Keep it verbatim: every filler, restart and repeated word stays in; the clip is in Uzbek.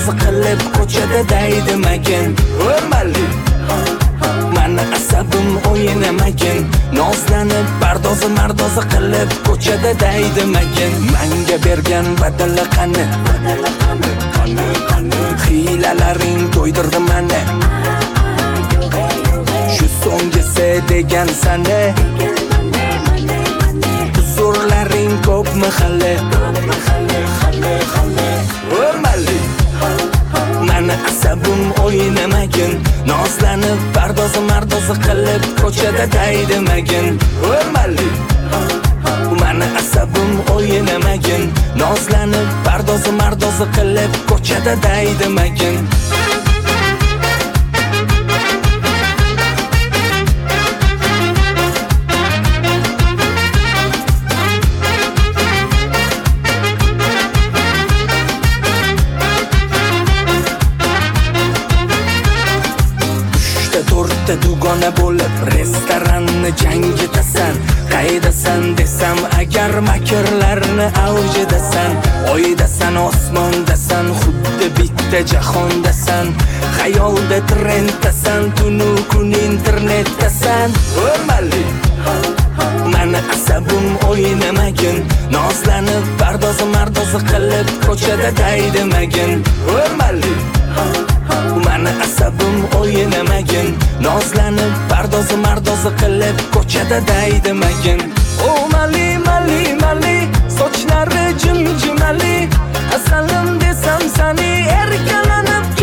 mardozi qilib ko'chada daydimikin o'rmali mani asabim o'yinamakin nozlanib bardozi mardozi qilib ko'chada daydimikin menga bergan badali qani qani qani hiylalaring to'ydirdi mani shu so'nggisi degan sani huzurlaring ko'pmi hali o'rmali mani asabim o'yinamakin nozlanib bardozi mardozi qilib ko'chada daydimikin o'rmali mani asabim o'yinamakin nozlanib bardozi mardozi qilib ko'chada daydimikin to'rtta dugona bo'lib restoranni jangitasan qaydasan desam agar makrlarni avjidasan oydasan osmondasan xuddi bitta jahondasan xayolda trenddasan tunu kun internetdasan o'rmali mani asabim o'yinamakin nozlanib bardozi mardozi qilib ko'chada daydimikin o'rmali mani asabim o'yinamakin nozlanib bardozi mardozi qilib ko'chada daydimikin o mali mali mali sochlari jim jimali asalim desam sani erkalanib